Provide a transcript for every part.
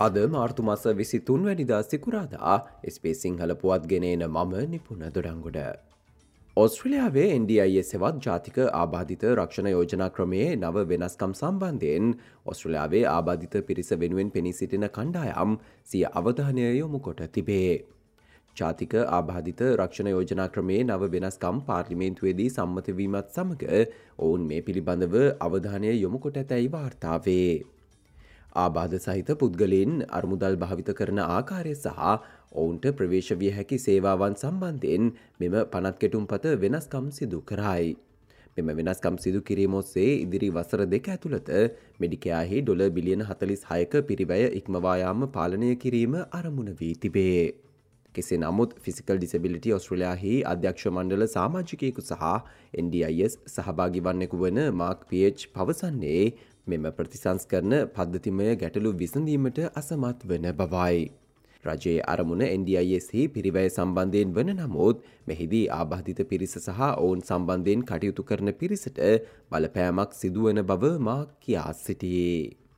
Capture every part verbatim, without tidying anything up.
අද මාර්තු මාස විසිතුන් වැනිදා සිකුරාදා එස්බීඑස් සිංහල පුවත් ගෙනේන මම නිපුණ දොඩංගොඩ. ඕස්ට්‍රේලියාවේ එන් ඩී අයි එස් හෙවත් ජාතික ආබාධිත රක්ෂණ යෝජනා ක්‍රමයේ නව වෙනස්කම් සම්බන්ධයෙන් ඕස්ට්‍රේලියාවේ ආබාධිත පිරිස වෙනුවෙන් පෙනී සිටින කණ්ඩායම් සිය අවධානය යොමු කොට තිබේ. ජාතික ආබාධිත රක්ෂණ යෝජනා ක්‍රමයේ නව වෙනස්කම් පාර්ලිමේන්තුවේදී සම්මත වීමත් සමග ඔවුන් මේ පිළිබඳව අවධානය යොමු කොට ඇතැයි වාර්තා වේ. ආබාධ සහිත පුද්ගලයන් අරමුදල් භාවිත කරන ආකාරය සහ ඔවුන්ට ප්‍රවේශ විය හැකි සේවාවන් සම්බන්ධයෙන් මෙම පනත් කෙටුම්පත වෙනස්කම් සිදු කරයි. මෙම වෙනස්කම් සිදු කිරීම ඔස්සේ ඉදිරි වසර දෙක ඇතුළත මෙඩිකයාහි ඩොලර් බිලියන හතළිස් හයක පිරිවැය ඉක්මවා යාම පාලනය කිරීම අරමුණ වී තිබේ. කෙසේ නමුත් ෆිසිකල් ඩිසබිලිටි ඔස්ට්‍රේලියාහි අධ්‍යක්ෂ මණ්ඩල සමාජිකයෙකු සහ එන් ඩී අයි එස් සහභාගී වන්නෙකු වන මාක් පීඑච් පවසන්නේ මෙම ප්‍රතිසංස්කරණ පද්ධතිමය ගැටලු විසඳීමට අසමත් වන බවයි. රජයේ අරමුණ එන් ඩී අයි එස් හි පිරිවැය සම්බන්ධයෙන් වන නමුත් මෙහිදී ආබාධිත පිරිස සහ ඔවුන් සම්බන්ධයෙන් කටයුතු කරන පිරිසට බලපෑමක් සිදුවන බව මාක් කියා සිටියේ.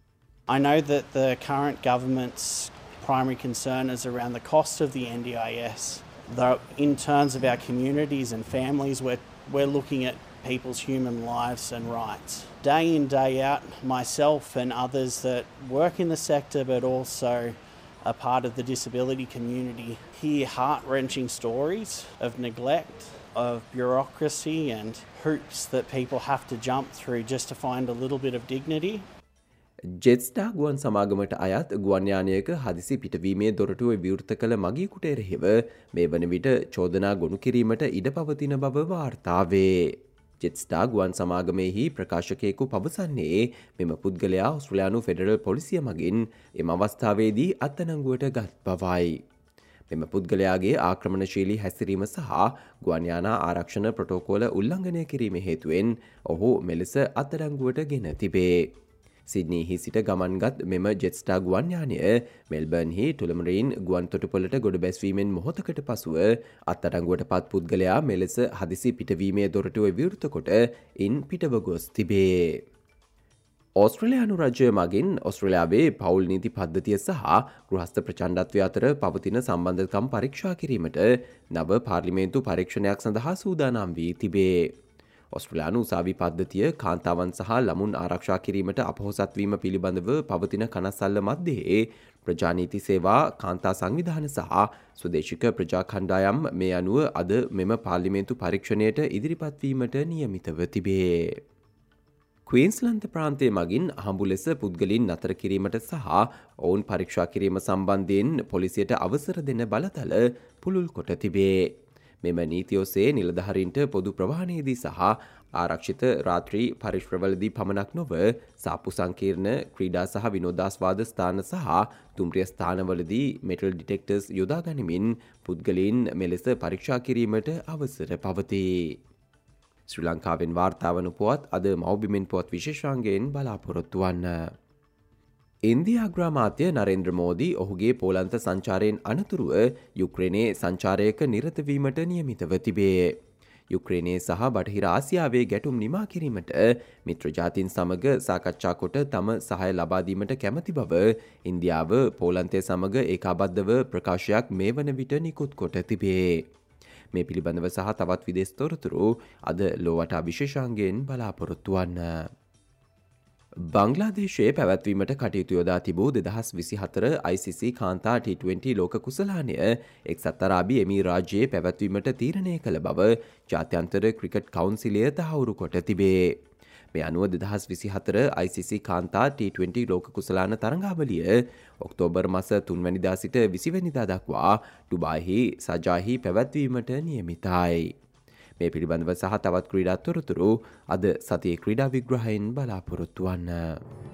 I know that the current government's primary concern is around the cost of the N D I S. Though in terms of our communities and families, we're, we're looking at people's human lives and rights. Day in, day out, myself and others that work in the sector but also are part of the disability community hear heart-wrenching stories of neglect, of bureaucracy and hoops that people have to jump through just to find a little bit of dignity. ජෙට්ස්ටා ගුවන් සමාගමට අයත් ගුවන් යානයක හදිසි පිටවීමේ දොරටුව විවෘත කළ මගියෙකුට එරෙහිව මේ වන විට චෝදනා ගොනු කිරීමට ඉඩ පවතින බව වාර්තා වේ. ජෙට්ස්ටා ගුවන් සමාගමෙහි ප්‍රකාශකයෙකු පවසන්නේ මෙම පුද්ගලයා ඕස්ට්‍රේලියානු ෆෙඩරල් පොලිසිය මගින් එම අවස්ථාවේදී අත්අඩංගුවට ගත් බවයි. මෙම පුද්ගලයාගේ ආක්‍රමණශීලී හැසිරීම සහ ගුවන් යානා ආරක්ෂණ ප්‍රොටෝකෝල උල්ලංඝනය කිරීම හේතුවෙන් ඔහු මෙලෙස අත්අඩංගුවට ගෙන තිබේ. සිඩ්නීහි සිට ගමන්ගත් මෙම ජෙට්ස්ටා ගුවන් යානය මෙල්බර්න්හි ටුලමරීන් ගුවන් තොටුපොළට ගොඩ බැස්වීමෙන් මොහොතකට පසුව අත්අඩංගුවට පත් පුද්ගලයා මෙලෙස හදිසි පිටවීමේ දොරටුව විවෘත කොට ඉන් පිටව ගොස් තිබේ. ඕස්ට්‍රේලියානු රජය මගින් ඕස්ට්‍රේලියාවේ පවුල් නීති පද්ධතිය සහ ගෘහස්ත ප්‍රචණ්ඩත්වය අතර පවතින සම්බන්ධකම් පරීක්ෂා කිරීමට නව පාර්ලිමේන්තු පරීක්ෂණයක් සඳහා සූදානම් වී තිබේ. ඔස්ට්‍රේලියානු උසාවි පද්ධතිය කාන්තාවන් සහ ළමුන් ආරක්ෂා කිරීමට අපොහොසත්වීම පිළිබඳව පවතින කනස්සල්ල මැද්දේ ප්‍රජානීති සේවා කාන්තා සංවිධාන සහ ස්වදේශික ප්‍රජා කණ්ඩායම් මේ අනුව අද මෙම පාර්ලිමේන්තු පරීක්ෂණයට ඉදිරිපත් වීමට නියමිතව තිබේ. ක්වීන්ස්ලන්ත ප්‍රාන්තය මගින් අහඹු ලෙස පුද්ගලින් නතර කිරීමට සහ ඔවුන් පරීක්ෂා කිරීම සම්බන්ධයෙන් පොලිසියට අවසර දෙන බලතල පුළුල් කොට තිබේ. මෙම නීති ඔස්සේ නිලධාරීන්ට පොදු ප්‍රවාහනයේදී සහ ආරක්ෂිත රාත්‍රී පරිශ්‍රවලදී පමණක් නොව සාප්පු සංකීර්ණ ක්‍රීඩා සහ විනෝදාස්වාද ස්ථාන සහ තුම්රිය ස්ථානවලදී මෙටල් ඩිටෙක්ටර්ස් යොදා ගනිමින් පුද්ගලයන් මෙලෙස පරීක්ෂා කිරීමට අවසර පවතී. ශ්‍රී ලංකාවෙන් වාර්තා වන පුවත් අද මව්බිමෙන් පුවත් විශේෂාංගයෙන් බලාපොරොත්තු වන්න. ඉන්දියා අග්‍රාමාත්‍ය නරේන්ද්‍ර මෝදී ඔහුගේ පෝලන්ත සංචාරයෙන් අනතුරුව යුක්‍රේනයේ සංචාරයක නිරත වීමට නියමිතව තිබේ. යුක්‍රේනයේ සහ බටහිර ආසියාවේ ගැටුම් නිමා කිරීමට මිත්‍ර ජාතීන් සමග සාකච්ඡා කොට තම සහාය ලබා දීමට කැමැති බව ඉන්දියාව පෝලන්තය සමග ඒකාබද්ධව ප්‍රකාශයක් මේ වන විට නිකුත් කොට තිබේ. මේ පිළිබඳව සහ තවත් විදේශ තොරතුරු අද ලෝවටා විශේෂාංගයෙන් බලාපොරොත්තු වන්න. බංග්ලාදේශයේ පැවැත්වීමට කටයුතු යොදා තිබූ දෙදහස් විසිහතර අයි සී සී කාන්තා ටී ට්වෙන්ටි ලෝක කුසලානය එක්සත් අරාබි එමිරාජ්‍යයේ පැවැත්වීමට තීරණය කළ බව ජාත්‍යන්තර ක්‍රිකට් කවුන්සිලය තහවුරු කොට තිබේ. මේ අනුව දෙදහස් විසිහතර අයි සී සී කාන්තා ටී ට්වෙන්ටි ලෝක කුසලාන තරඟාවලිය ඔක්තෝබර් මාස තුන් වැනිදා සිට විසි වැනිදා දක්වා ඩුබායිහි සජාහි පැවැත්වීමට නියමිතයි. මේ පිළිබඳව සහ තවත් ක්‍රීඩා තොරතුරු අද සතියේ ක්‍රීඩා විග්‍රහයෙන් බලාපොරොත්තු වන්න.